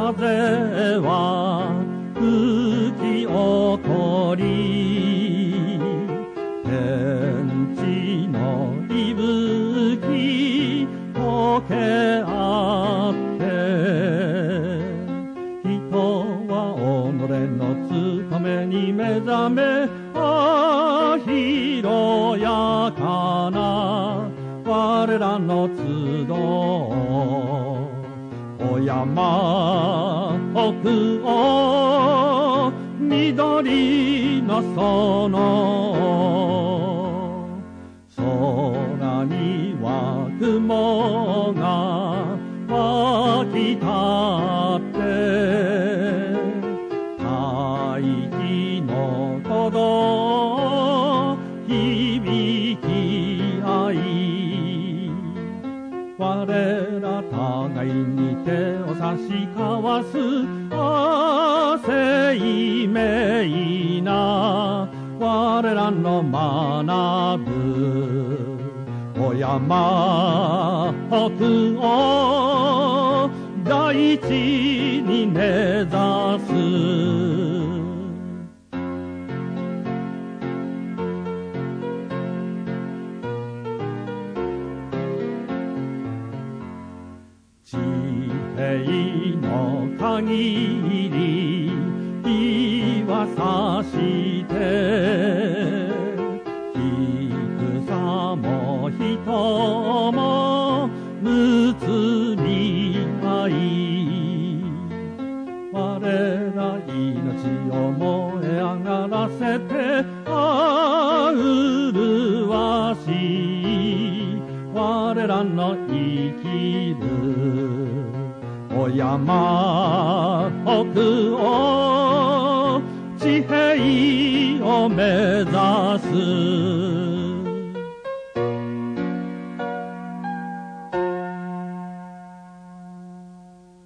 風は吹き起こり、天地の息吹溶け合って、人は己の務めに目覚め、広やかな我らの集お山奥を緑の空には雲が湧き立って大気の鼓動響き合い、我ら互いに手を差し交わす生命な我らの学ぶお山奥を大地に目指す。地平の限り日は差して低さも人も結び合い、我ら命を燃え上がらせて麗しい我らの生きるお山奥を地平を目指す。